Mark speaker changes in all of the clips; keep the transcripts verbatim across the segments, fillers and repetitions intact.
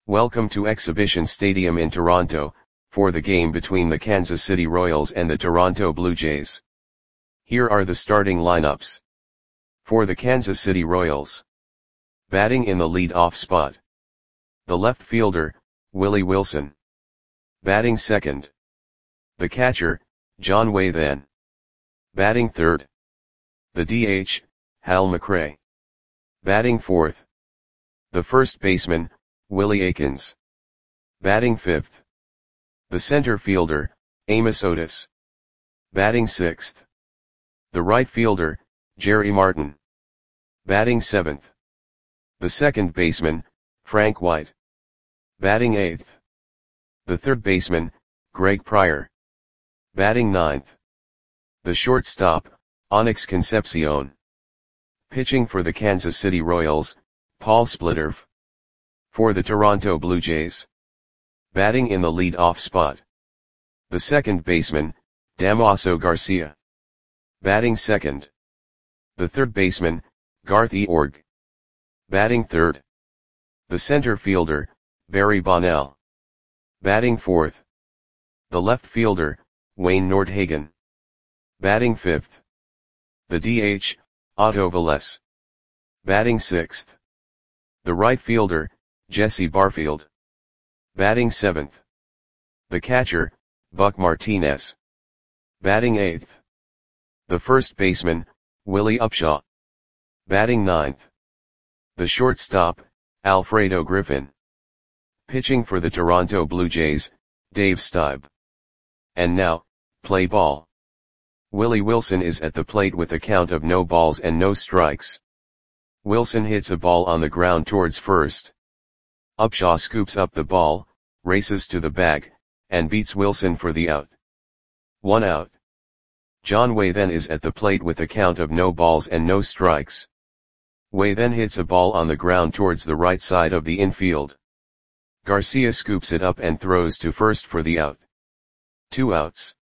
Speaker 1: Welcome to Exhibition Stadium in Toronto, for the game between the Kansas City Royals and the Toronto Blue Jays. Here are the starting lineups. For the Kansas City Royals. Batting in the lead-off spot. The left fielder, Willie Wilson. Batting second. The catcher, John Waythan. Batting third. The D H, Hal McRae. Batting fourth. The first baseman, Willie Aikens. Batting fifth. The center fielder, Amos Otis. Batting sixth. The right fielder, Jerry Martin. Batting seventh. The second baseman, Frank White. Batting eighth. The third baseman, Greg Pryor. Batting ninth. The shortstop, Onyx Concepcion. Pitching for the Kansas City Royals, Paul Splitterf. For the Toronto Blue Jays. Batting in the lead-off spot. The second baseman, Damaso Garcia. Batting second. The third baseman, Garth Eorg. Batting third. The center fielder, Barry Bonnell. Batting fourth. The left fielder, Wayne Nordhagen. Batting fifth. The D H, Otto Velez. Batting sixth. The right fielder, Jesse Barfield. Batting seventh. The catcher, Buck Martinez. Batting eighth. The first baseman, Willie Upshaw. Batting ninth. The shortstop, Alfredo Griffin. Pitching for the Toronto Blue Jays, Dave Stieb. And now, play ball. Willie Wilson is at the plate with a count of no balls and no strikes. Wilson hits a ball on the ground towards first. Upshaw scoops up the ball, races to the bag, and beats Wilson for the out. One out. John Waythan is at the plate with a count of no balls and no strikes. Waythan hits a ball on the ground towards the right side of the infield. Garcia scoops it up and throws to first for the out. Two outs.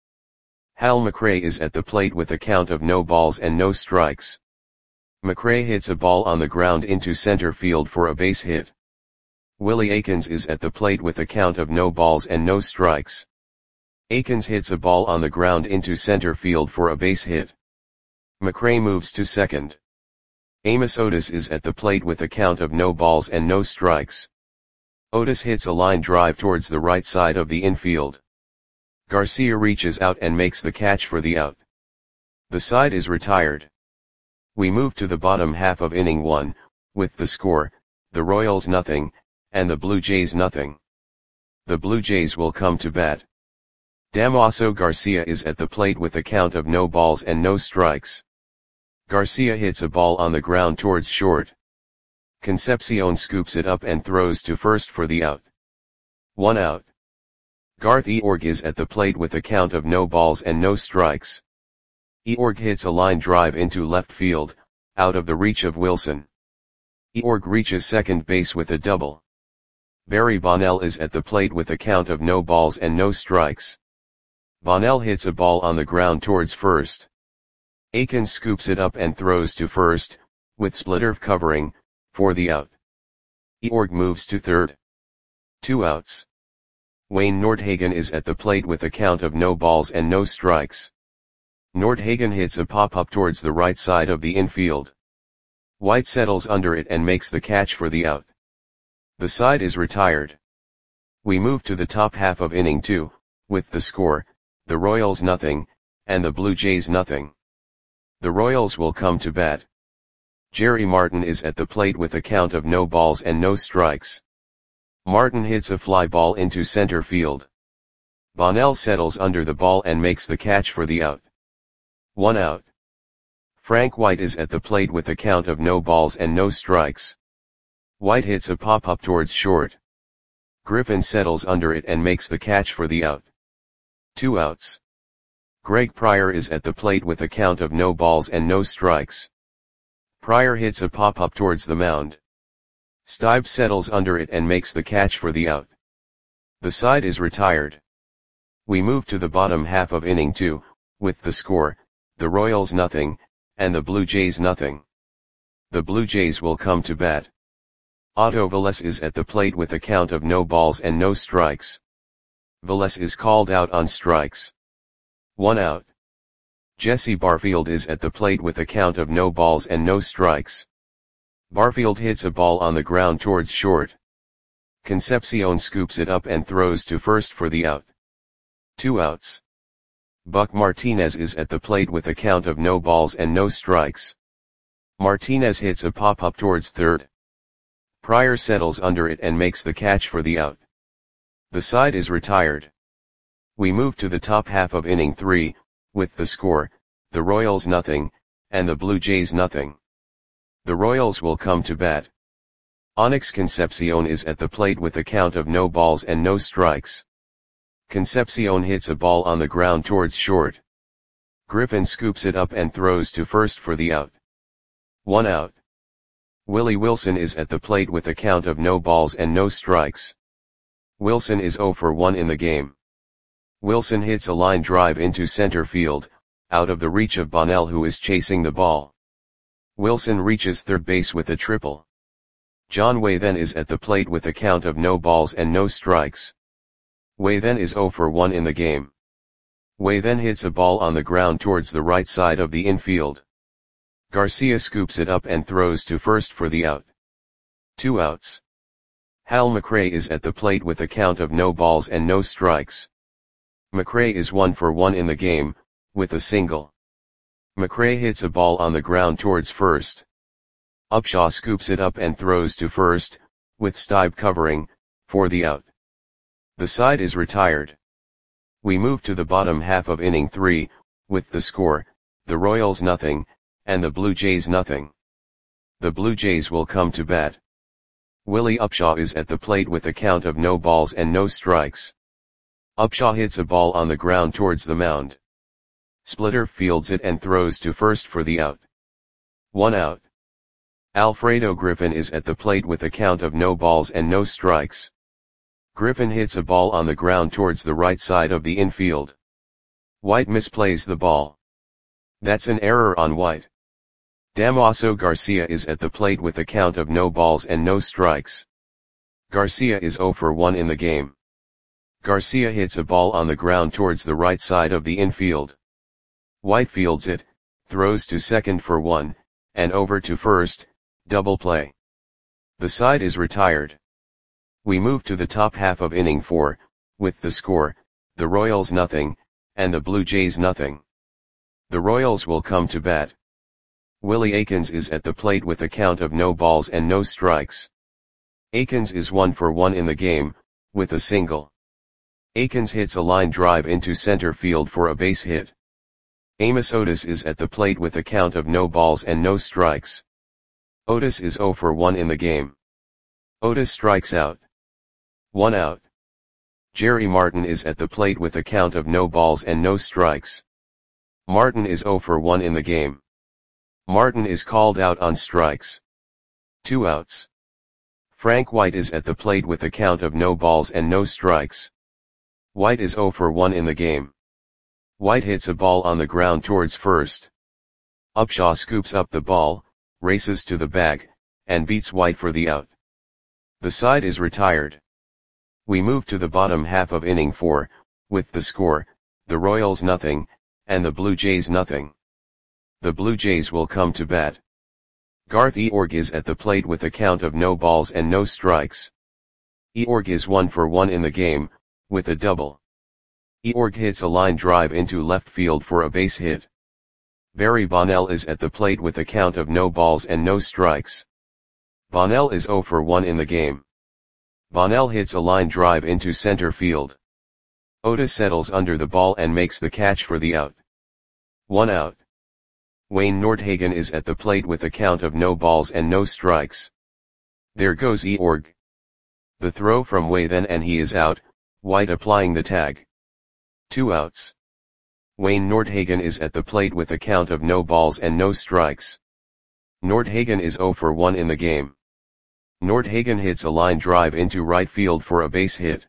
Speaker 1: Hal McRae is at the plate with a count of no balls and no strikes. McRae hits a ball on the ground into center field for a base hit. Willie Aikens is at the plate with a count of no balls and no strikes. Aikens hits a ball on the ground into center field for a base hit. McRae moves to second. Amos Otis is at the plate with a count of no balls and no strikes. Otis hits a line drive towards the right side of the infield. Garcia reaches out and makes the catch for the out. The side is retired. We move to the bottom half of inning one, with the score, the Royals nothing, and the Blue Jays nothing. The Blue Jays will come to bat. Damaso Garcia is at the plate with a count of no balls and no strikes. Garcia hits a ball on the ground towards short. Concepcion scoops it up and throws to first for the out. One out. Garth Eorg is at the plate with a count of no balls and no strikes. Eorg hits a line drive into left field, out of the reach of Wilson. Eorg reaches second base with a double. Barry Bonnell is at the plate with a count of no balls and no strikes. Bonnell hits a ball on the ground towards first. Aikens scoops it up and throws to first, with Splitterf covering, for the out. Eorg moves to third. Two outs. Wayne Nordhagen is at the plate with a count of no balls and no strikes. Nordhagen hits a pop-up towards the right side of the infield. White settles under it and makes the catch for the out. The side is retired. We move to the top half of inning two, with the score, the Royals nothing, and the Blue Jays nothing. The Royals will come to bat. Jerry Martin is at the plate with a count of no balls and no strikes. Martin hits a fly ball into center field. Bonnell settles under the ball and makes the catch for the out. One out. Frank White is at the plate with a count of no balls and no strikes. White hits a pop-up towards short. Griffin settles under it and makes the catch for the out. Two outs. Greg Pryor is at the plate with a count of no balls and no strikes. Pryor hits a pop-up towards the mound. Stieb settles under it and makes the catch for the out. The side is retired. We move to the bottom half of inning two, with the score, the Royals nothing, and the Blue Jays nothing. The Blue Jays will come to bat. Otto Velez is at the plate with a count of no balls and no strikes. Velez is called out on strikes. One out. Jesse Barfield is at the plate with a count of no balls and no strikes. Barfield hits a ball on the ground towards short. Concepcion scoops it up and throws to first for the out. Two outs. Buck Martinez is at the plate with a count of no balls and no strikes. Martinez hits a pop-up towards third. Pryor settles under it and makes the catch for the out. The side is retired. We move to the top half of inning three, with the score, the Royals nothing, and the Blue Jays nothing. The Royals will come to bat. Onyx Concepcion is at the plate with a count of no balls and no strikes. Concepcion hits a ball on the ground towards short. Griffin scoops it up and throws to first for the out. One out. Willie Wilson is at the plate with a count of no balls and no strikes. Wilson is oh for one in the game. Wilson hits a line drive into center field, out of the reach of Bonnell, who is chasing the ball. Wilson reaches third base with a triple. John Way then is at the plate with a count of no balls and no strikes. Way then is oh for one in the game. Way then hits a ball on the ground towards the right side of the infield. Garcia scoops it up and throws to first for the out. Two outs. Hal McRae is at the plate with a count of no balls and no strikes. McRae is one for one in the game, with a single. McRae hits a ball on the ground towards first. Upshaw scoops it up and throws to first, with Stibe covering, for the out. The side is retired. We move to the bottom half of inning three, with the score, the Royals nothing, and the Blue Jays nothing. The Blue Jays will come to bat. Willie Upshaw is at the plate with a count of no balls and no strikes. Upshaw hits a ball on the ground towards the mound. Splitter fields it and throws to first for the out. One out. Alfredo Griffin is at the plate with a count of no balls and no strikes. Griffin hits a ball on the ground towards the right side of the infield. White misplays the ball. That's an error on White. Damaso Garcia is at the plate with a count of no balls and no strikes. Garcia is oh for one in the game. Garcia hits a ball on the ground towards the right side of the infield. White fields it, throws to second for one, and over to first, double play. The side is retired. We move to the top half of inning four, with the score, the Royals nothing, and the Blue Jays nothing. The Royals will come to bat. Willie Aikens is at the plate with a count of no balls and no strikes. Aikens is one for one in the game, with a single. Aikens hits a line drive into center field for a base hit. Amos Otis is at the plate with a count of no balls and no strikes. Otis is oh for one in the game. Otis strikes out. One out. Jerry Martin is at the plate with a count of no balls and no strikes. Martin is oh for one in the game. Martin is called out on strikes. Two outs. Frank White is at the plate with a count of no balls and no strikes. White is oh for one in the game. White hits a ball on the ground towards first. Upshaw scoops up the ball, races to the bag, and beats White for the out. The side is retired. We move to the bottom half of inning four, with the score, the Royals nothing, and the Blue Jays nothing. The Blue Jays will come to bat. Garth Eorg is at the plate with a count of no balls and no strikes. Eorg is one for one in the game, with a double. Eorg hits a line drive into left field for a base hit. Barry Bonnell is at the plate with a count of no balls and no strikes. Bonnell is oh for one in the game. Bonnell hits a line drive into center field. Otis settles under the ball and makes the catch for the out. One out. Wayne Nordhagen is at the plate with a count of no balls and no strikes. There goes Eorg. The throw from Way then and he is out, White applying the tag. Two outs. Wayne Nordhagen is at the plate with a count of no balls and no strikes. Nordhagen is oh for one in the game. Nordhagen hits a line drive into right field for a base hit.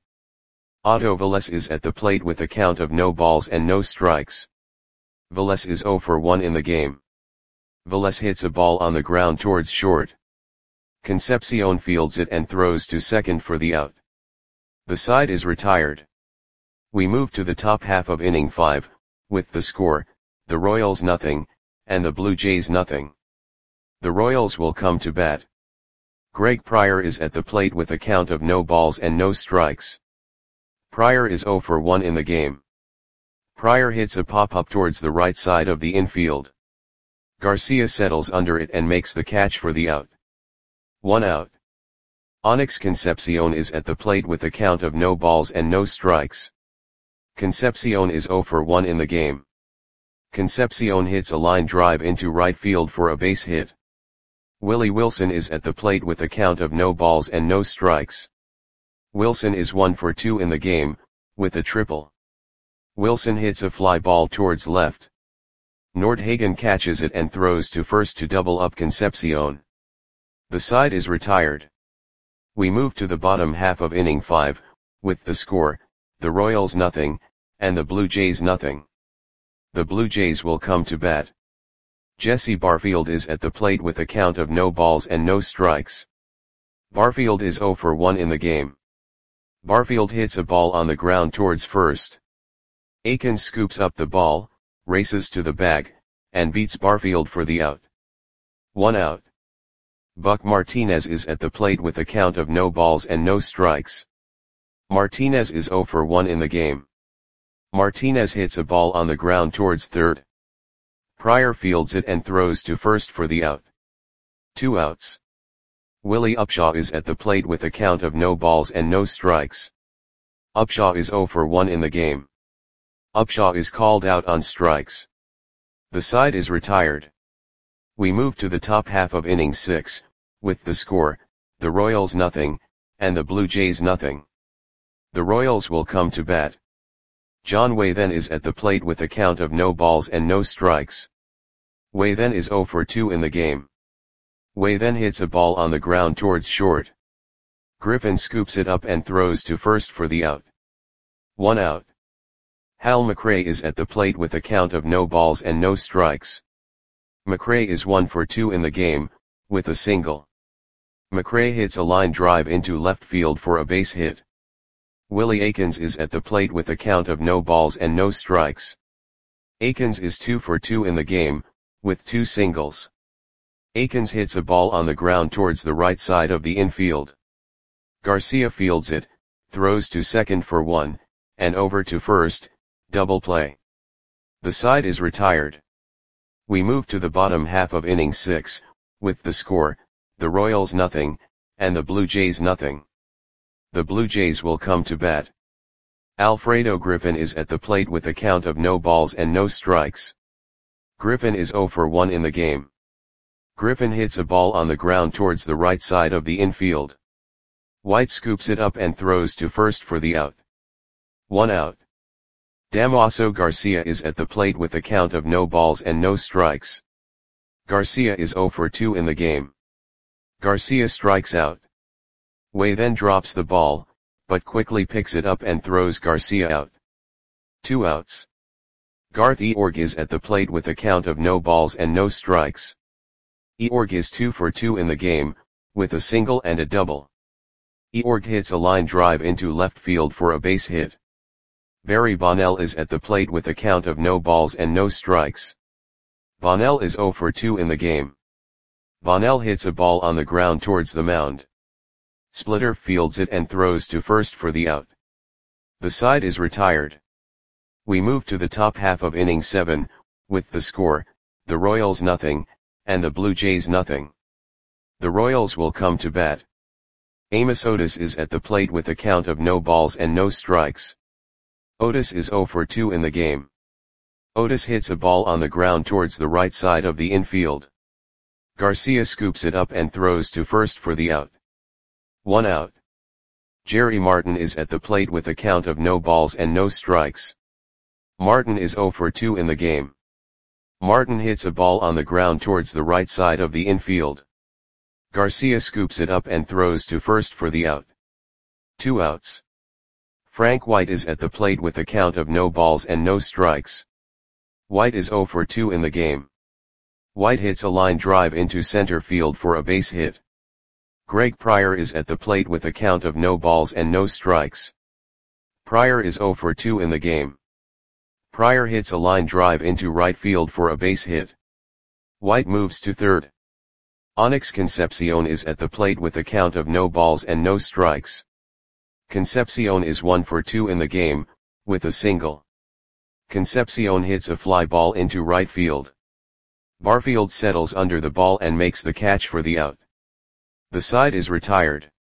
Speaker 1: Otto Velez is at the plate with a count of no balls and no strikes. Velez is oh for one in the game. Velez hits a ball on the ground towards short. Concepcion fields it and throws to second for the out. The side is retired. We move to the top half of inning five, with the score, the Royals nothing, and the Blue Jays nothing. The Royals will come to bat. Greg Pryor is at the plate with a count of no balls and no strikes. Pryor is oh for one in the game. Pryor hits a pop-up towards the right side of the infield. Garcia settles under it and makes the catch for the out. One out. Onyx Concepcion is at the plate with a count of no balls and no strikes. Concepcion is oh for one in the game. Concepcion hits a line drive into right field for a base hit. Willie Wilson is at the plate with a count of no balls and no strikes. Wilson is one for two in the game, with a triple. Wilson hits a fly ball towards left. Nordhagen catches it and throws to first to double up Concepcion. The side is retired. We move to the bottom half of inning five, with the score, the Royals nothing, and the Blue Jays nothing. The Blue Jays will come to bat. Jesse Barfield is at the plate with a count of no balls and no strikes. Barfield is oh for one in the game. Barfield hits a ball on the ground towards first. Akins scoops up the ball, races to the bag, and beats Barfield for the out. One out. Buck Martinez is at the plate with a count of no balls and no strikes. Martinez is oh for one in the game. Martinez hits a ball on the ground towards third. Pryor fields it and throws to first for the out. Two outs. Willie Upshaw is at the plate with a count of no balls and no strikes. Upshaw is oh for one in the game. Upshaw is called out on strikes. The side is retired. We move to the top half of inning six, with the score, the Royals nothing, and the Blue Jays nothing. The Royals will come to bat. John Waythen is at the plate with a count of no balls and no strikes. Waythen is oh for two in the game. Waythen hits a ball on the ground towards short. Griffin scoops it up and throws to first for the out. One out. Hal McRae is at the plate with a count of no balls and no strikes. McRae is one for two in the game, with a single. McRae hits a line drive into left field for a base hit. Willie Akins is at the plate with a count of no balls and no strikes. Akins is two for two in the game, with two singles. Akins hits a ball on the ground towards the right side of the infield. Garcia fields it, throws to second for one, and over to first, double play. The side is retired. We move to the bottom half of inning six, with the score, the Royals nothing, and the Blue Jays nothing. The Blue Jays will come to bat. Alfredo Griffin is at the plate with a count of no balls and no strikes. Griffin is oh for one in the game. Griffin hits a ball on the ground towards the right side of the infield. White scoops it up and throws to first for the out. One out. Damaso Garcia is at the plate with a count of no balls and no strikes. Garcia is oh for two in the game. Garcia strikes out. Waythen drops the ball, but quickly picks it up and throws Garcia out. Two outs. Garth Eorg is at the plate with a count of no balls and no strikes. Eorg is two for two in the game, with a single and a double. Eorg hits a line drive into left field for a base hit. Barry Bonnell is at the plate with a count of no balls and no strikes. Bonnell is oh for two in the game. Bonnell hits a ball on the ground towards the mound. Splitter fields it and throws to first for the out. The side is retired. We move to the top half of inning seven, with the score, the Royals nothing, and the Blue Jays nothing. The Royals will come to bat. Amos Otis is at the plate with a count of no balls and no strikes. Otis is oh for two in the game. Otis hits a ball on the ground towards the right side of the infield. Garcia scoops it up and throws to first for the out. One out. Jerry Martin is at the plate with a count of no balls and no strikes. Martin is oh for two in the game. Martin hits a ball on the ground towards the right side of the infield. Garcia scoops it up and throws to first for the out. Two outs. Frank White is at the plate with a count of no balls and no strikes. White is oh for two in the game. White hits a line drive into center field for a base hit. Greg Pryor is at the plate with a count of no balls and no strikes. Pryor is zero for two in the game. Pryor hits a line drive into right field for a base hit. White moves to third. Onyx Concepcion is at the plate with a count of no balls and no strikes. Concepcion is one for two in the game, with a single. Concepcion hits a fly ball into right field. Barfield settles under the ball and makes the catch for the out. The side is retired.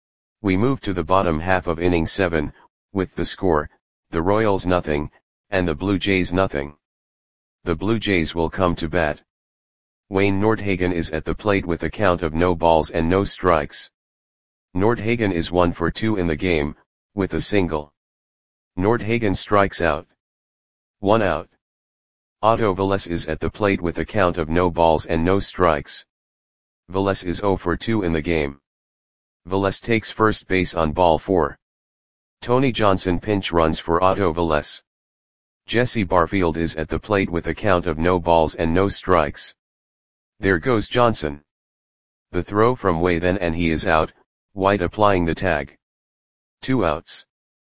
Speaker 1: We move to the bottom half of inning seven, with the score, the Royals nothing, and the Blue Jays nothing. The Blue Jays will come to bat. Wayne Nordhagen is at the plate with a count of no balls and no strikes. Nordhagen is one for two in the game, with a single. Nordhagen strikes out. One out. Otto Velez is at the plate with a count of no balls and no strikes. Velez is zero for two in the game. Velez takes first base on ball four. Tony Johnson pinch runs for Otto Velez. Jesse Barfield is at the plate with a count of no balls and no strikes. There goes Johnson. The throw from Way then and he is out, White applying the tag. Two outs.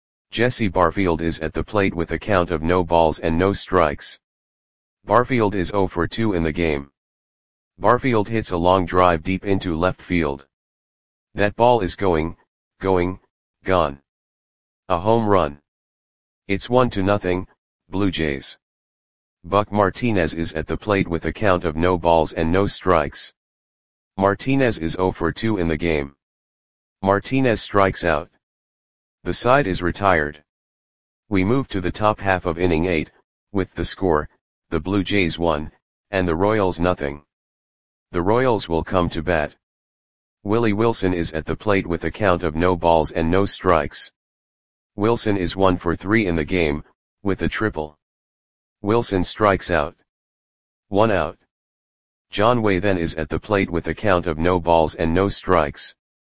Speaker 1: Jesse Barfield is at the plate with a count of no balls and no strikes. Barfield is zero for two in the game. Barfield hits a long drive deep into left field. That ball is going, going, gone. A home run. It's one to nothing, Blue Jays. Buck Martinez is at the plate with a count of no balls and no strikes. Martinez is zero for two in the game. Martinez strikes out. The side is retired. We move to the top half of inning eight, with the score, the Blue Jays one, and the Royals nothing. The Royals will come to bat. Willie Wilson is at the plate with a count of no balls and no strikes. Wilson is one for three in the game, with a triple. Wilson strikes out. One out. John Way then is at the plate with a count of no balls and no strikes.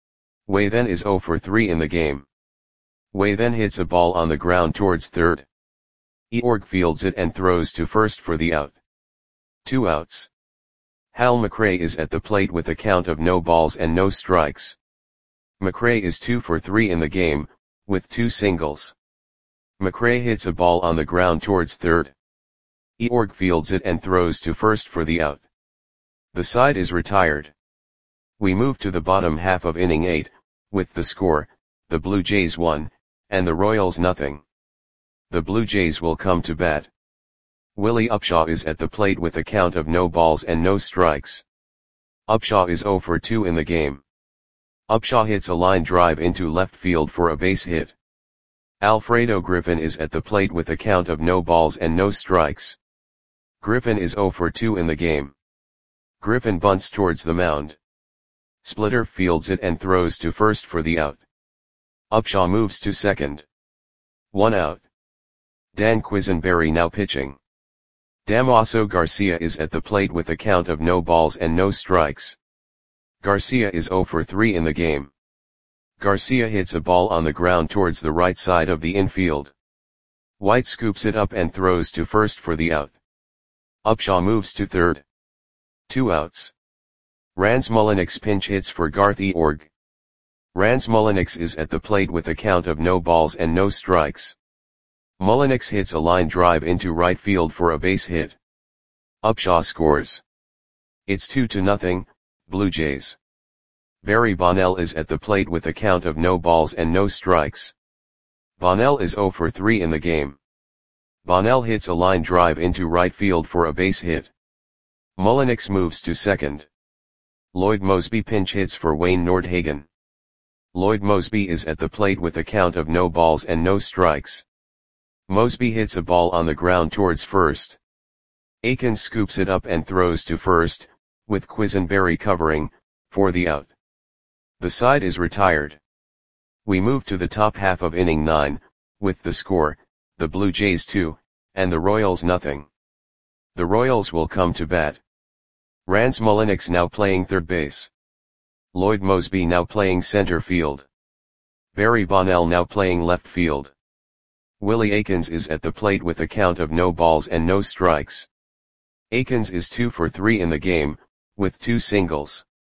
Speaker 1: Way then is zero for three in the game. Way then hits a ball on the ground towards third. Eorg fields it and throws to first for the out. Two outs. Hal McRae is at the plate with a count of no balls and no strikes. McRae is two for three in the game, with two singles. McRae hits a ball on the ground towards third. Eorg fields it and throws to first for the out. The side is retired. We move to the bottom half of inning eight, with the score, the Blue Jays one, and the Royals nothing. The Blue Jays will come to bat. Willie Upshaw is at the plate with a count of no balls and no strikes. Upshaw is zero for two in the game. Upshaw hits a line drive into left field for a base hit. Alfredo Griffin is at the plate with a count of no balls and no strikes. Griffin is zero for two in the game. Griffin bunts towards the mound. Splitter fields it and throws to first for the out. Upshaw moves to second. One out. Dan Quisenberry now pitching. Damaso Garcia is at the plate with a count of no balls and no strikes. Garcia is zero for three in the game. Garcia hits a ball on the ground towards the right side of the infield. White scoops it up and throws to first for the out. Upshaw moves to third. Two outs. Rans Mulliniks pinch hits for Garth Eorg. Rans Mulliniks is at the plate with a count of no balls and no strikes. Mulliniks hits a line drive into right field for a base hit. Upshaw scores. It's two to nothing, Blue Jays. Barry Bonnell is at the plate with a count of no balls and no strikes. Bonnell is zero for three in the game. Bonnell hits a line drive into right field for a base hit. Mulliniks moves to second. Lloyd Mosby pinch hits for Wayne Nordhagen. Lloyd Mosby is at the plate with a count of no balls and no strikes. Mosby hits a ball on the ground towards first. Akins scoops it up and throws to first, with Quisenberry covering, for the out. The side is retired. We move to the top half of inning nine, with the score, the Blue Jays two, and the Royals nothing. The Royals will come to bat. Rans Mulliniks now playing third base. Lloyd Mosby now playing center field. Barry Bonnell now playing left field. Willie Akins is at the plate with a count of no balls and no strikes. Akins is two for three in the game, with two singles.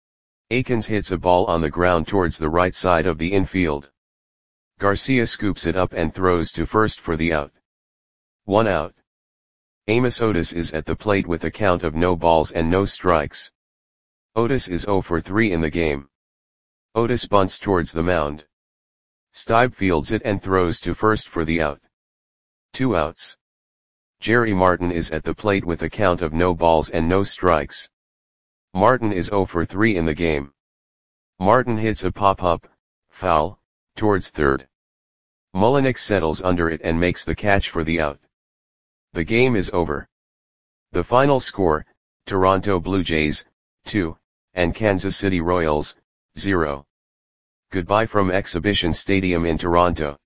Speaker 1: Akins hits a ball on the ground towards the right side of the infield. Garcia scoops it up and throws to first for the out. One out. Amos Otis is at the plate with a count of no balls and no strikes. Otis is zero for three in the game. Otis bunts towards the mound. Stibe fields it and throws to first for the out. Two outs. Jerry Martin is at the plate with a count of no balls and no strikes. Martin is zero for three in the game. Martin hits a pop-up, foul, towards third. Mullenix settles under it and makes the catch for the out. The game is over. The final score, Toronto Blue Jays, two, and Kansas City Royals, zero. Goodbye from Exhibition Stadium in Toronto.